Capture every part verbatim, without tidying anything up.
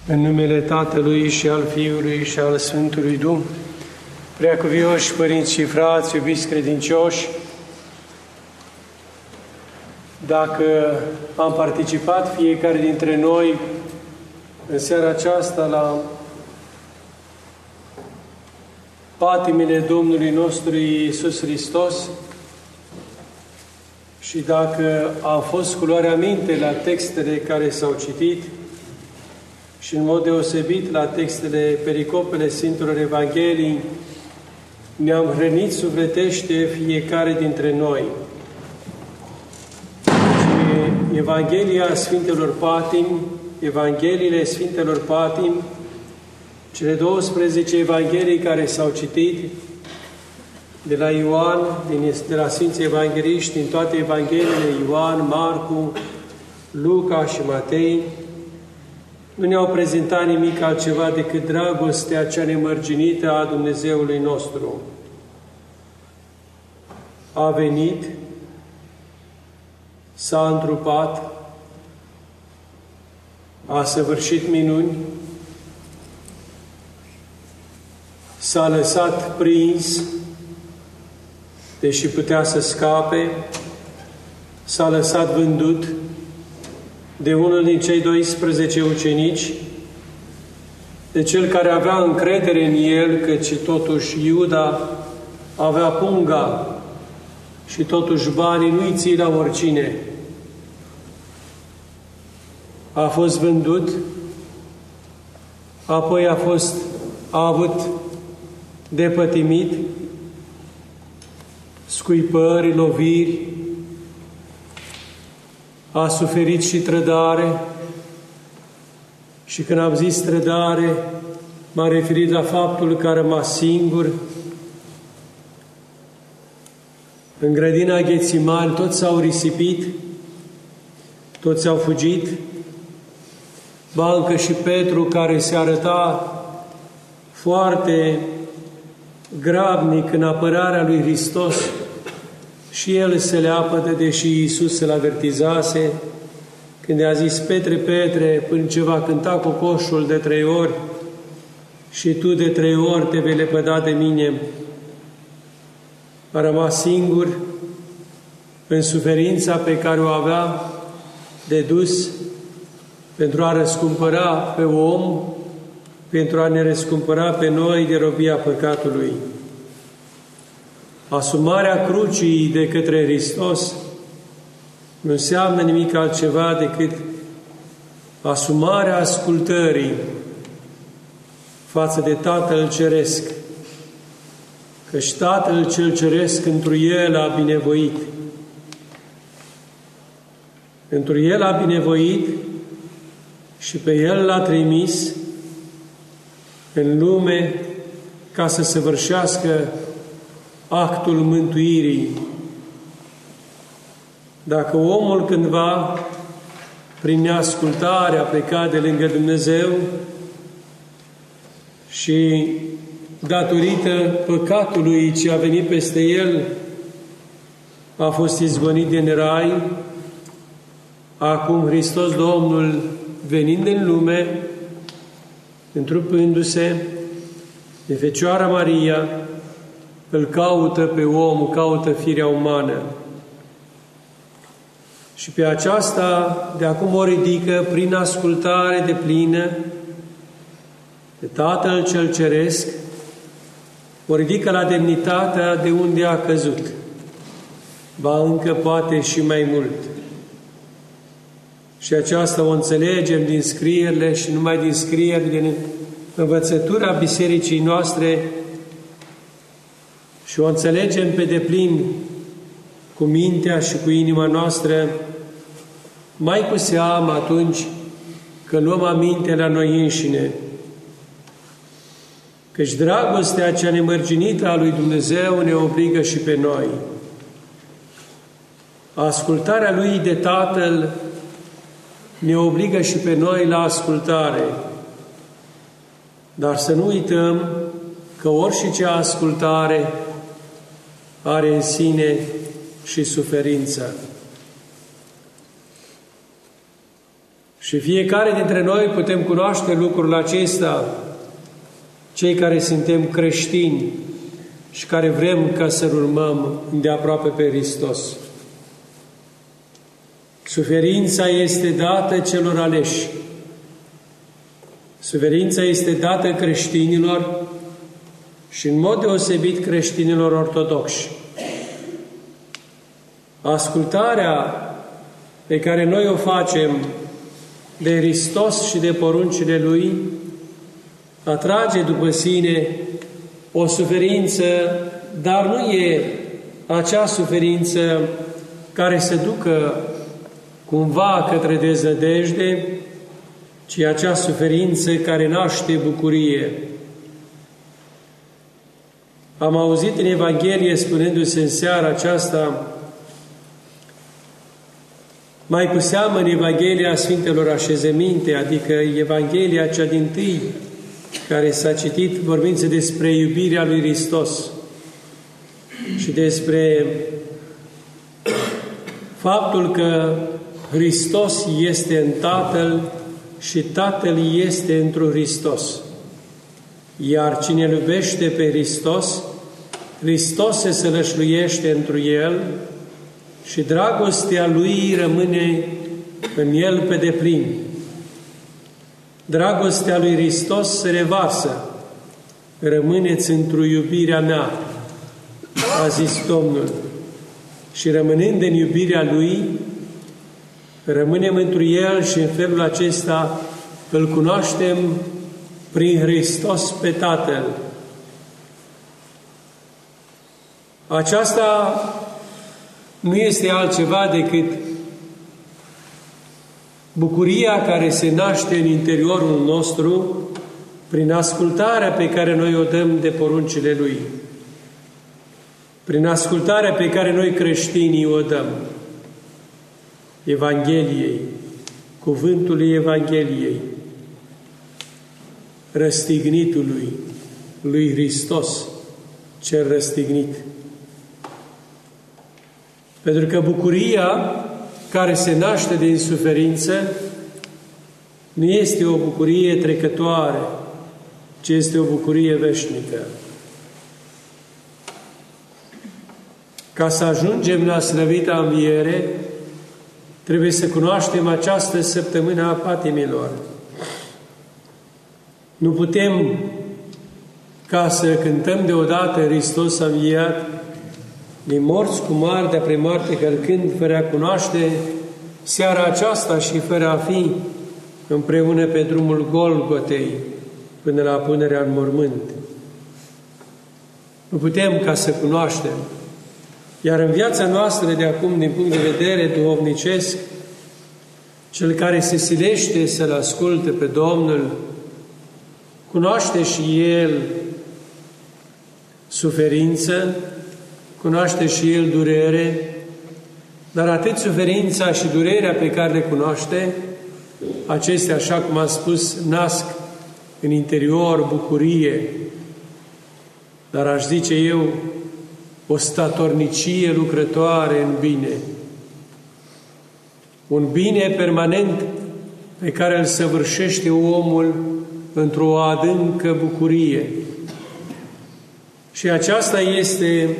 În numele Tatălui și al Fiului și al Sfântului Duh, preacuvioși părinți și frați, iubiți credincioși, dacă am participat fiecare dintre noi în seara aceasta la patimile Domnului nostru Iisus Hristos și dacă am fost cu luarea minte la textele care s-au citit și în mod deosebit la textele, pericopele Sfintelor Evangheliei, ne-am hrănit sufletește fiecare dintre noi. Și Evanghelia Sfintelor Patim, Evangheliile Sfintelor Patim, cele douăsprezece Evanghelii care s-au citit, de la Ioan, din, de la Sfinții Evangheliști, din toate Evangheliile, Ioan, Marcu, Luca și Matei, nu ne-au prezentat nimic altceva decât dragostea cea nemărginită a Dumnezeului nostru. A venit, s-a întrupat, a săvârșit minuni, s-a lăsat prins, deși putea să scape, s-a lăsat vândut de unul din cei doisprezece ucenici, de cel care avea încredere în el, căci totuși Iuda avea punga și totuși banii nu-i ții la oricine. A fost vândut, apoi a fost, a avut de pătimit, scuipări, loviri, a suferit și trădare, și când am zis trădare, m-am referit la faptul că a rămas singur. În grădina Ghețimani toți s-au risipit, toți au fugit, ba încă și Petru, care se arăta foarte grabnic în apărarea lui Hristos, și el se leapădă, deși Iisus îl avertizase, când i-a zis: Petre, Petre, până ce va cânta cocoșul de trei ori și tu de trei ori te vei lepăda de mine. A rămas singur în suferința pe care o avea de dus pentru a răscumpăra pe om, pentru a ne răscumpăra pe noi de robia păcatului. Asumarea crucii de către Hristos nu înseamnă nimic altceva decât asumarea ascultării față de Tatăl Ceresc, căci Tatăl cel Ceresc întru El a binevoit. Întru El a binevoit și pe El l-a trimis în lume ca să săvârșească actul mântuirii. Dacă omul cândva, prin neascultare, a plecat de lângă Dumnezeu și datorită păcatului ce a venit peste el, a fost izgonit din rai, acum Hristos Domnul, venind în lume, întrupându-se de Fecioara Maria, îl caută pe om, caută firea umană. Și pe aceasta de acum o ridică prin ascultare deplină de Tatăl cel Ceresc, o ridică la demnitatea de unde a căzut, ba încă poate și mai mult. Și aceasta o înțelegem din scrierile și numai din scrieri, din învățătura bisericii noastre, și o înțelegem pe deplin cu mintea și cu inima noastră, mai cu seamă atunci că luăm aminte la noi înșine. Căci dragostea cea nemărginită a lui Dumnezeu ne obligă și pe noi. Ascultarea Lui de Tatăl ne obligă și pe noi la ascultare. Dar să nu uităm că orice ascultare are în sine și suferință. Și fiecare dintre noi putem cunoaște lucrul acesta, cei care suntem creștini și care vrem ca să-L urmăm îndeaproape pe Hristos. Suferința este dată celor aleși. Suferința este dată creștinilor și în mod deosebit creștinilor ortodoxi. Ascultarea pe care noi o facem de Hristos și de poruncile Lui atrage după sine o suferință, dar nu e acea suferință care se ducă cumva către dezădejde, ci acea suferință care naște bucurie. Am auzit în Evanghelie, spunându-se în seara aceasta, mai cu seamă în Evanghelia Sfintelor Așezăminte, adică Evanghelia cea dintâi, care s-a citit vorbind despre iubirea lui Hristos și despre faptul că Hristos este în Tatăl și Tatăl este întru Hristos. Iar cine îl iubește pe Hristos, Hristos se sălășluiește întru el și dragostea Lui rămâne în el pe deplin. Dragostea lui Hristos se revarsă. Rămâneți într-o iubirea mea, a zis Domnul. Și rămânând în iubirea Lui, rămânem întru El și în felul acesta îl cunoaștem prin Hristos pe Tatăl. Aceasta nu este altceva decât bucuria care se naște în interiorul nostru prin ascultarea pe care noi o dăm de poruncile Lui. Prin ascultarea pe care noi creștinii o dăm Evangheliei, cuvântului Evangheliei, răstignitului lui Hristos, cel răstignit. Pentru că bucuria care se naște din suferință nu este o bucurie trecătoare, ci este o bucurie veșnică. Ca să ajungem la slăvita înviere, trebuie să cunoaștem această săptămână a patimilor. Nu putem ca să cântăm deodată Hristos a înviat, din morți cu moartea pre moarte călcând, fără a cunoaște seara aceasta și fără a fi împreună pe drumul Golgotei până la punerea în mormânt. Nu putem ca să cunoaștem. Iar în viața noastră de acum, din punct de vedere duhovnicesc, cel care se silește să-L asculte pe Domnul, cunoaște și el suferință, cunoaște și el durere, dar atât suferința și durerea pe care le cunoaște, acestea, așa cum am spus, nasc în interior bucurie, dar aș zice eu, o statornicie lucrătoare în bine. Un bine permanent pe care îl săvârșește omul într-o adâncă bucurie. Și aceasta este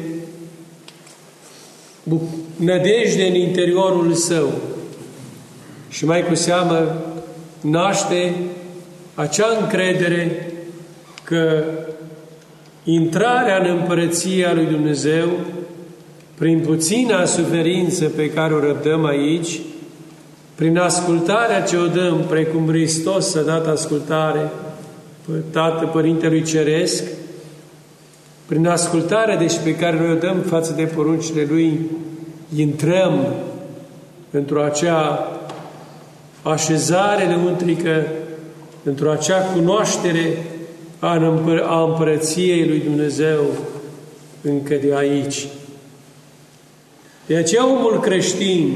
nădejde în interiorul său. Și mai cu seamă naște acea încredere că intrarea în împărăția lui Dumnezeu, prin puțina suferință pe care o răbdăm aici, prin ascultarea ce o dăm, precum Hristos a dat ascultare Tatăl Părintelui Ceresc, prin ascultarea deci pe care noi o dăm față de poruncile Lui, intrăm într-o acea așezare lăuntrică, într-o acea cunoaștere a împărăției lui Dumnezeu încă de aici. De aceea omul creștin,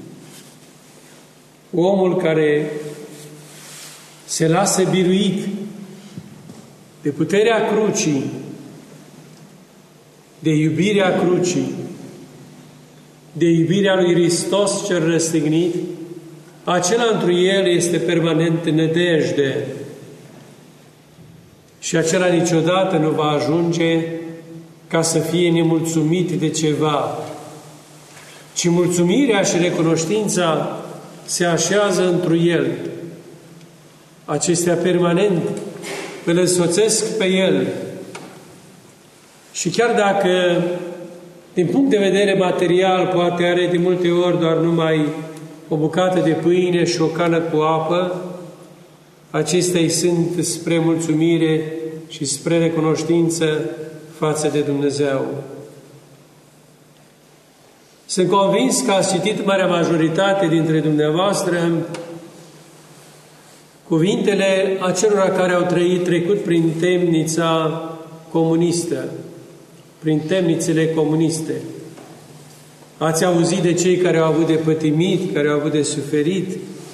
omul care se lasă biruit de puterea crucii, de iubirea crucii, de iubirea lui Hristos cel răstignit, acela întru El este permanent nădejde și acela niciodată nu va ajunge ca să fie nemulțumit de ceva, ci mulțumirea și recunoștința se așează întru El. Acestea permanent îl însoțesc pe El. Și chiar dacă, din punct de vedere material, poate are de multe ori doar numai o bucată de pâine și o cană cu apă, acestea îi sunt spre mulțumire și spre recunoștință față de Dumnezeu. Sunt convins că ați citit marea majoritate dintre dumneavoastră cuvintele acelora care au trăit, trecut prin temnița comunistă, prin temnițele comuniste. Ați auzit de cei care au avut de pătimit, care au avut de suferit,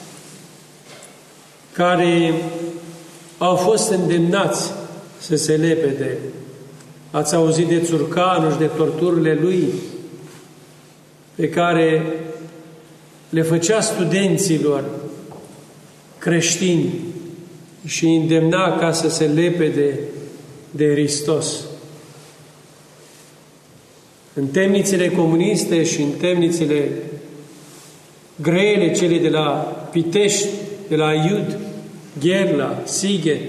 care au fost îndemnați să se lepede. Ați auzit de Țurcanu și de torturile lui, pe care le făcea studenților creștini și îi îndemna ca să se lepede de Hristos. În temnițele comuniste și în temnițele grele, cele de la Pitești, de la Iud, Gherla, Sighet,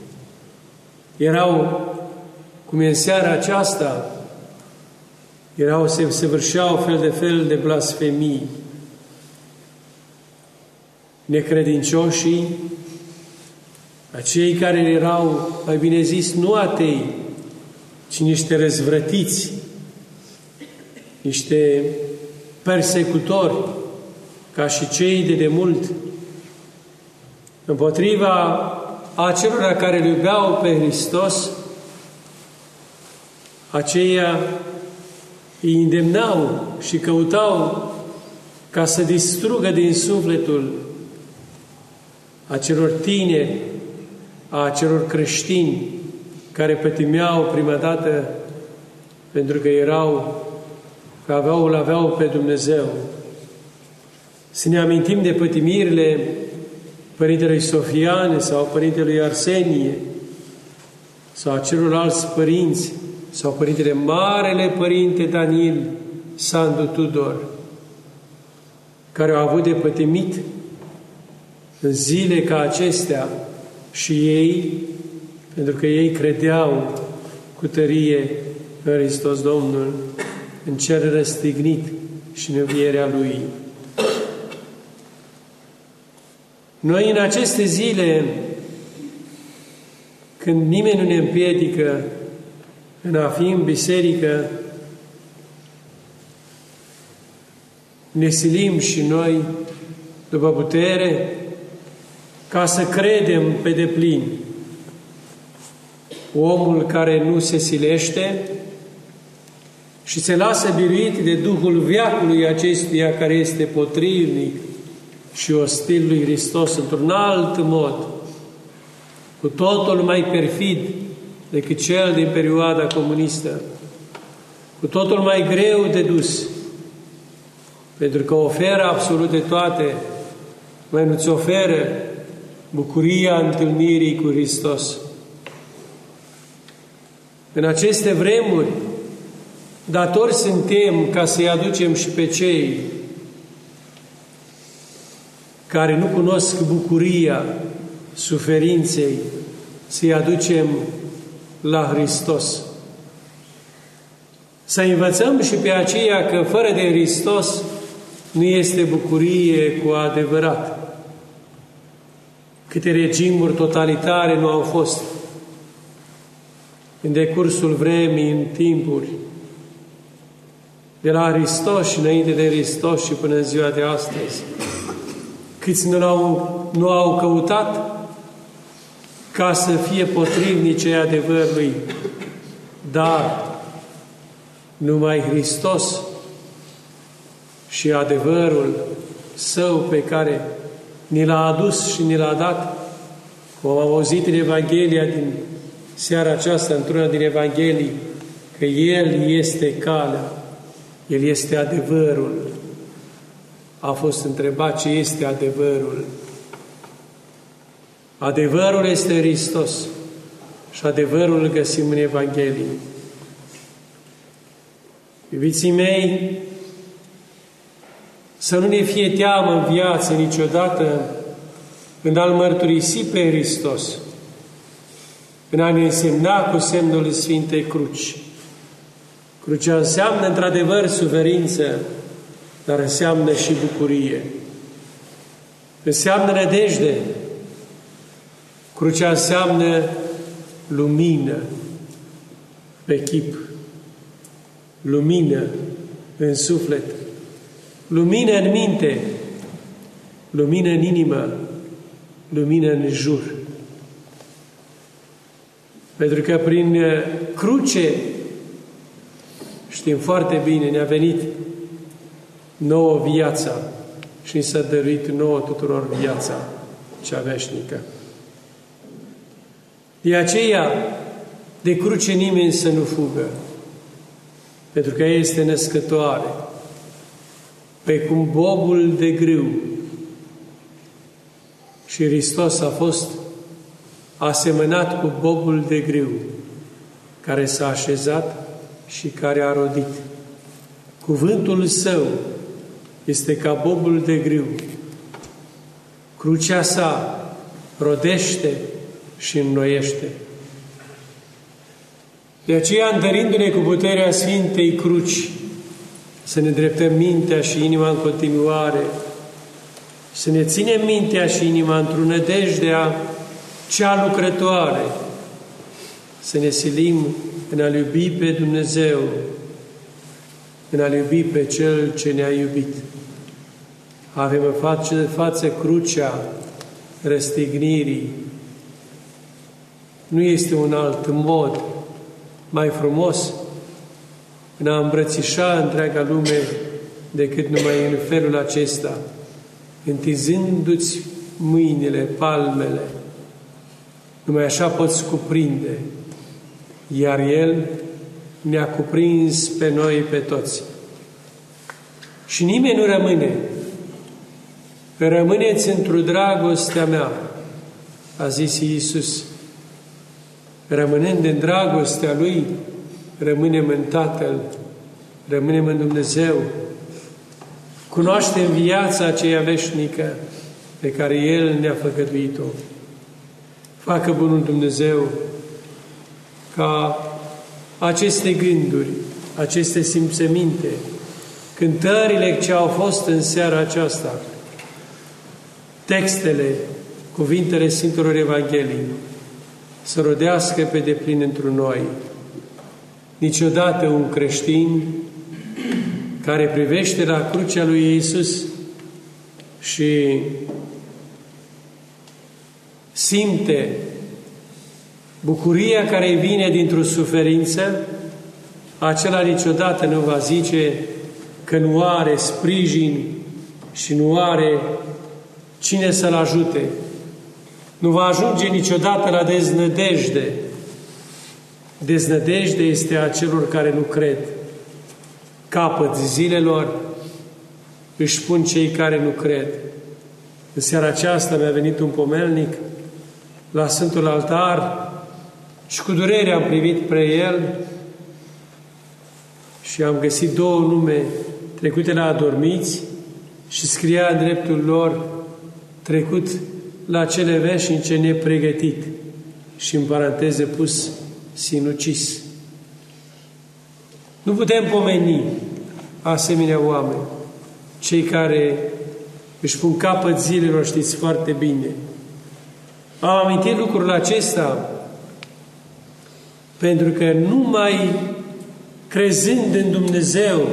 erau, cum e în seara aceasta, erau, se săvârșeau fel de fel de blasfemii. Necredincioșii, acei care erau, mai bine zis, nu atei, ci niște răzvrătiți, niște persecutori, ca și cei de demult, împotriva acelora care îl iubeau pe Hristos, aceia îi îndemnau și căutau ca să distrugă din sufletul acelor tineri, a acelor creștini care pătimeau prima dată pentru că erau, că aveau, îl aveau pe Dumnezeu. Să ne amintim de pătimirile Părintelui Sofiane sau Părintelui Arsenie sau a celorlalți părinți sau Părintele Marele Părinte Daniel Sandu Tudor, care au avut de pătimit în zile ca acestea și ei, pentru că ei credeau cu tărie în Hristos Domnul, în cer răstignit și în învierea Lui. Noi în aceste zile, când nimeni nu ne împiedică în a fi în biserică, ne silim și noi, după putere, ca să credem pe deplin. Omul care nu se silește și se lasă biruit de Duhul veacului acestuia care este potrivnic și ostil lui Hristos într-un alt mod, cu totul mai perfid decât cel din perioada comunistă, cu totul mai greu de dus, pentru că oferă absolut de toate, mai nu-ți oferă bucuria întâlnirii cu Hristos. În aceste vremuri, datori suntem ca să-i aducem și pe cei care nu cunosc bucuria suferinței, să-i aducem la Hristos. Să învățăm și pe aceia că fără de Hristos nu este bucurie cu adevărat. Câte regimuri totalitare nu au fost în decursul vremii, în timpuri, de la Hristos și înainte de Hristos și până în ziua de astăzi. Câți nu au, nu au căutat ca să fie potrivnice adevărului, dar numai Hristos și adevărul Său pe care ni l-a adus și ni l-a dat, cum am auzit în Evanghelia din seara aceasta, într-una din Evanghelii, că El este calea, El este adevărul. a fost întrebat ce este adevărul. Adevărul este Hristos și adevărul îl găsim în Evanghelie. Iubiții mei, să nu ne fie teamă în viață niciodată în a-L mărturisi pe Hristos, în a ne însemna cu semnul Sfintei Cruci. Crucea înseamnă într-adevăr suferință, dar înseamnă și bucurie. Înseamnă nădejde. Crucea înseamnă lumină pe chip, lumină în suflet, lumină în minte, lumină în inimă, lumină în jur. Pentru că prin cruce, știm foarte bine, ne-a venit nouă viața și ni s-a dăruit nouă tuturor viața cea veșnică. De aceea, de cruce nimeni să nu fugă, pentru că ea este născătoare, pe cum bobul de grâu. Și Hristos a fost asemănat cu bobul de grâu, care s-a așezat și care a rodit. Cuvântul Său este ca bobul de grâu. Crucea sa rodește și înnoiește. De aceea, întărindu-ne cu puterea Sfintei Cruci, să ne dreptăm mintea și inima în continuare, să ne ținem mintea și inima într-o nădejdea cea lucrătoare, să ne silim în a-L iubi pe Dumnezeu, în a-L iubi pe Cel ce ne-a iubit. Avem în față, în față crucea răstignirii. Nu este un alt mod mai frumos în a îmbrățișa întreaga lume decât numai în felul acesta, întinzându-ți mâinile, palmele. Numai așa poți cuprinde, iar El ne-a cuprins pe noi, pe toți. Și nimeni nu rămâne. Rămâneți într-o dragostea mea, a zis Iisus. Rămânând în dragostea Lui, rămânem în Tatăl, rămânem în Dumnezeu. Cunoaștem viața aceea veșnică pe care El ne-a făgăduit-o. Facă bunul Dumnezeu ca aceste gânduri, aceste simțăminte, cântările ce au fost în seara aceasta, textele, cuvintele Sfintelor Evanghelii, să rodească pe deplin întru noi. Niciodată un creștin care privește la crucea lui Iisus și simte bucuria care îi vine dintr-o suferință, acela niciodată nu va zice că nu are sprijin și nu are cine să-l ajute. Nu va ajunge niciodată la deznădejde. Deznădejde este a celor care nu cred. Capăt zilelor își spun cei care nu cred. În seara aceasta mi-a venit un pomelnic la Sfântul Altar și cu durere am privit pre el și am găsit două nume trecute la adormiți și scria în dreptul lor trecut la cele veșnice nepregătit și în paranteze pus sinucis. Nu putem pomeni asemenea oameni, cei care își pun capăt zilelor, știți foarte bine. Am amintit lucrul acesta pentru că numai crezând în Dumnezeu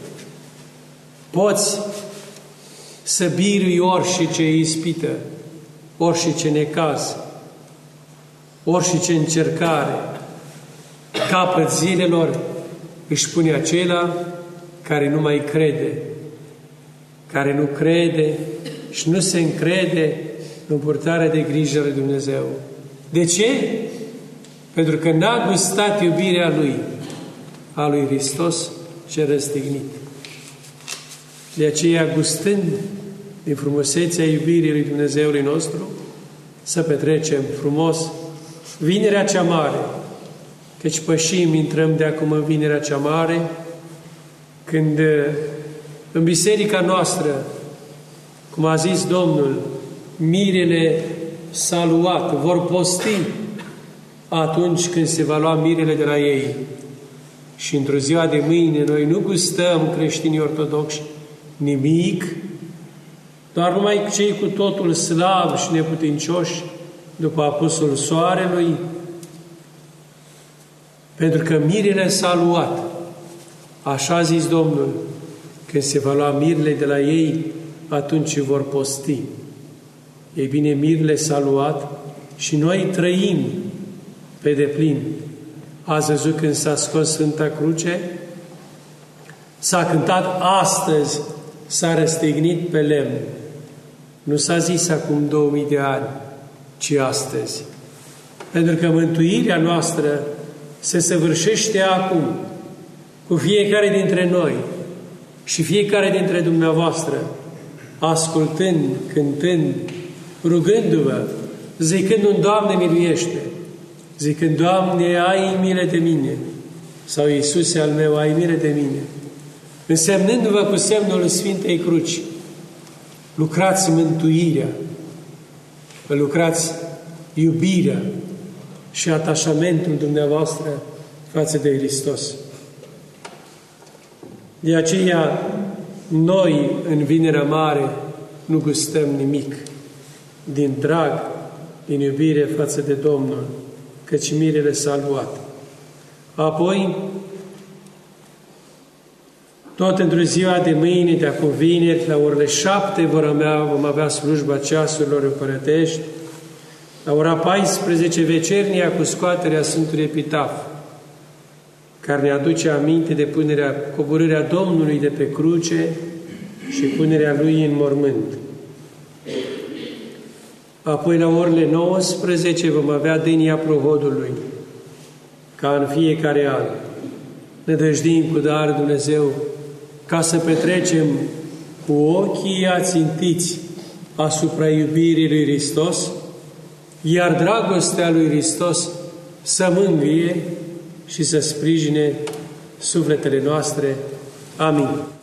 poți să birui orice ispită, orice necaz, orice încercare. Capăt zilelor își pune acela care nu mai crede, care nu crede și nu se încrede în purtarea de grijă lui Dumnezeu. De ce? Pentru că n-a gustat iubirea Lui, a lui Hristos ce răstignit. De aceea, gustând din frumusețea iubirii lui Dumnezeului nostru, să petrecem frumos vinerea cea mare, căci pășim, intrăm de acum în vinerea cea mare, când în biserica noastră, cum a zis Domnul, mirele s-a luat, vor posti atunci când se va lua mirele de la ei. Și într-o ziua de mâine noi nu gustăm, creștinii ortodoxi, nimic, doar numai cei cu totul slabi și neputincioși, după apusul soarelui, pentru că mirele s-a luat. Așa a zis Domnul, când se va lua mirele de la ei, atunci vor posti. Ei bine, mirele s-a luat și noi trăim pe deplin. Ați văzut când s-a scos Sfânta Cruce? S-a cântat astăzi, s-a răstignit pe lemn. Nu s-a zis acum două mii de ani, ci astăzi. Pentru că mântuirea noastră se săvârșește acum, cu fiecare dintre noi și fiecare dintre dumneavoastră, ascultând, cântând, rugându-vă, zicând-mi, Doamne, miluiește, zicând, Doamne, ai milă de mine, sau Iisuse al meu, ai milă de mine, însemnându-vă cu semnul Sfintei Cruci, lucrați mântuirea, lucrați iubirea și atașamentul dumneavoastră față de Hristos. De aceea, noi, în Vinerea Mare, nu gustăm nimic din drag, din iubire față de Domnul, căci mirele s-a luat. Apoi, tot într-o ziua de mâine, de acum vineri, la orele șapte vom avea, vom avea slujba ceasurilor împărătești, la ora paisprezece vecernia cu scoaterea Sfântului Epitaf, care ne aduce aminte de punerea, coborârea Domnului de pe cruce și punerea Lui în mormânt. Apoi, la orele nouăsprezece, vom avea denia prohodului, ca în fiecare an. Ne dăjdim cu dar Dumnezeu ca să petrecem cu ochii ațintiți asupra iubirii lui Hristos, iar dragostea lui Hristos să mângâie și să sprijine sufletele noastre. Amin.